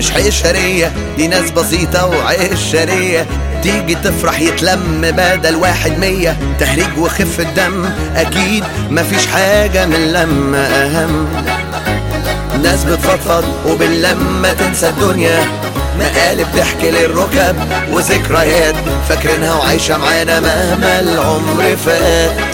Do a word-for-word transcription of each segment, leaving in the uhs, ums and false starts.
مش حشرية، دي ناس بسيطة وعشرية، تيجي تفرح يتلم بدل واحد مية. تهريج وخفة دم أكيد مفيش حاجة من لما أهم. ناس بتفضفض وباللمة تنسى الدنيا، مقالب تحكي للركب وذكريات فاكرينها وعايشة معانا مهما العمر فات.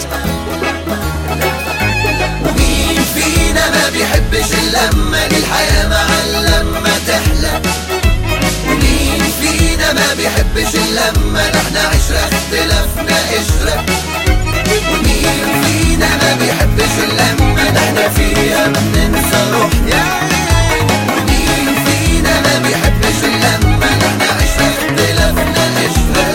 ومين فينا ما بيحبش اللمة دي؟ الحياة مع اللمة تحلى. ومين فينا ما بيحبش اللمة؟ ده احنا عشرة اختلافنا قشرة. ومين فينا ما بيحبش اللمة؟ ده احنا فيها بننسى روحنا. ومين فينا ما بيحبش اللمة؟ ده احنا عشرة اختلافنا قشرة.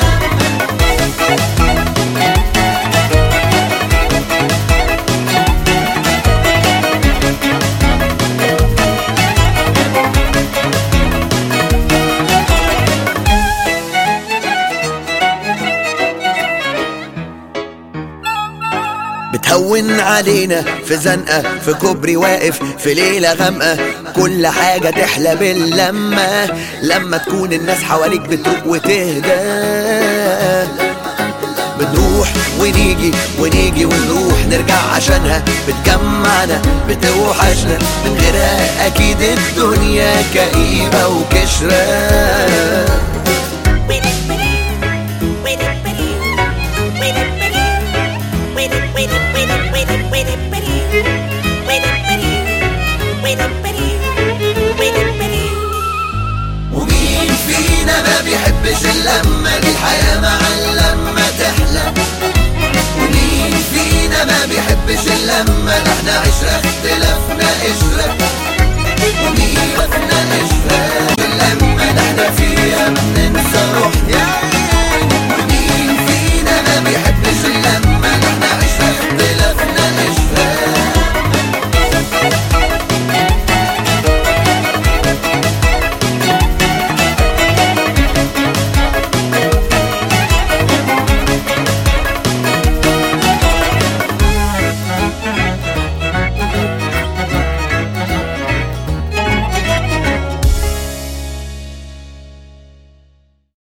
بتهون علينا في زنقة، في كوبري واقف، في ليلة غامقة، كل حاجة تحلى باللمة لما تكون الناس حواليك بتروق وتهدى. بنروح ونيجي ونيجي ونروح نرجع عشانها، بتجمعنا بتوحشنا، من غيرها أكيد الدنيا كئيبة وكشرة. ومين فينا ما بيحبش اللمة دي؟ الحياة مع اللمة تحلى. ومين فينا ما بيحبش اللمة؟ ده احنا عشرة اختلافنا قشرة. ومين فينا قشرة اللمة؟ ده احنا فيها بننسى روحنا.